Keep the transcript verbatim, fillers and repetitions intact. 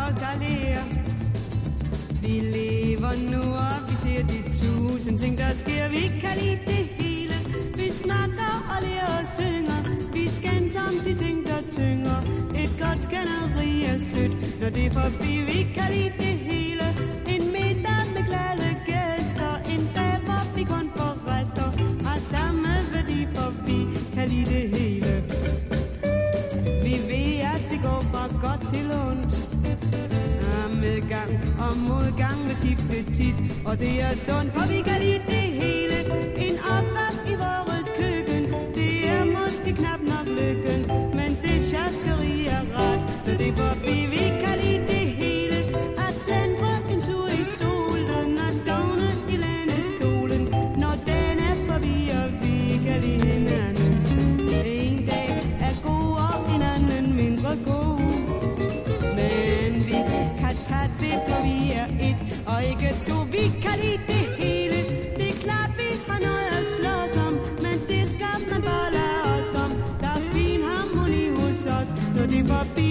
galere. Vi lever nu, og vi ser de tusind ting, der sker. Vi kan lide det hele. Vi snakker og lærer og synger. Vi skændes om de ting, der tynger. Et godt skænderi er sødt, når det er forbi. Vi kan lide det hele. En middag med glade gæster. En dag, hvor vi kun får rester. Har samme værdi, for vi kan lide det hele. Vi ved, at det går fra godt til ondt. Medgang og modgang med skifte tit. Og det er sundt, for vi kan lide det hele. En opvask i vores køkken, det er måske knap nok lykken. Men det sjaskeri er ret, når det er forbi. Vi kan lide det hele. At slendre en tur i solen og dogne i lændestolen. Når den er forbi, og vi kan lide hinanden. En dag er god, og en anden mindre god. Men vi kan tage det, for vi er et og ikke to. Vi kan lide det hele. Det er klart, vi har noget at slås om, men det skal man bare lade os om. Der er fin harmoni hos os, når det er forbi.